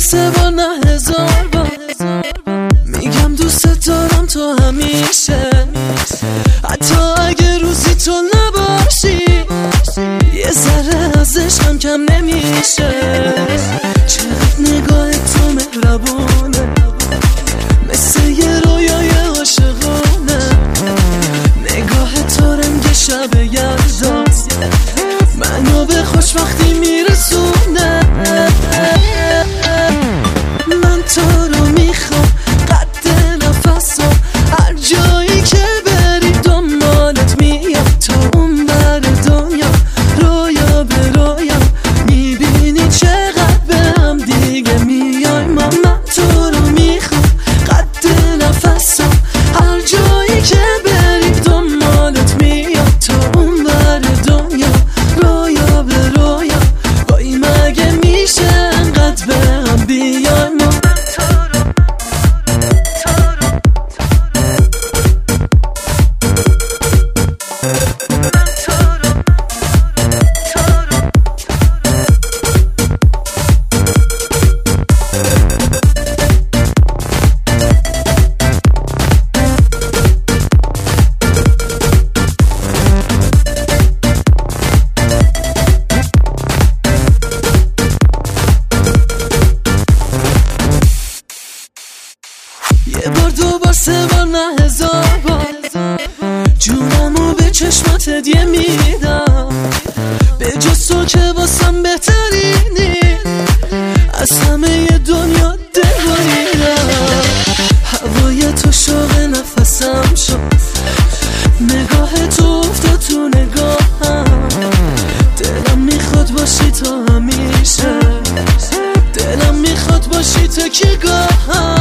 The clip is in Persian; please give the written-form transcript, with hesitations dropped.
سه بار نه هزار بار میگم دوست دارم تو همیشه، حتی اگه روزی تو نباشی یه ذره از عشقم کم نمیشه. چقدر نگاه تو مهربونه، مثل یه رویای عاشقونه. نگاه تو رنگ شب یلدا منو به خوشبختی میرسونه. من تو رو میخوام قد نفسم، هر جایی که بری دنبالت میام. تو اون بر دنیا رویا به رویا میبینی چقدر به هم دیگه میای ما. من تو رو میخوام قد نفسم، هر جایی که بری دنبالت میام. تو اون بر دنیا رویا به رویا وای مگه میشه انقدر به هم بیای ما. یه بار دو بار سه بار نه هزار بار جونمو به چشمات هدیه میدم، به جز تو که واسم بهترینی از همه دنیا دلبریدم. هوای تو شوق نفسم شد، نگاه تو افتاد تو نگاهم. دلم میخواد باشی تو همیشه، دلم میخواد باشی تو که گاهم.